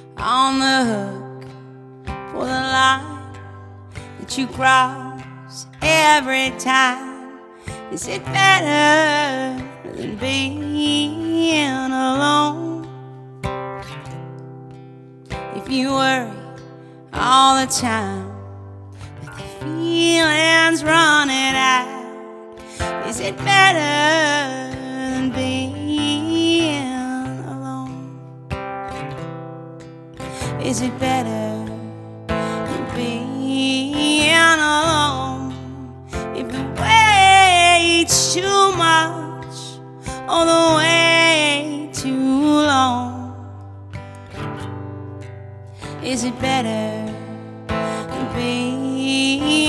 on the hook for the line that you cross every time? Is it better than being alone? If you worry all the time, but the feeling's running out, is it better than being alone? Is it better than being alone? If the wait's too much or the wait too long, is it better than being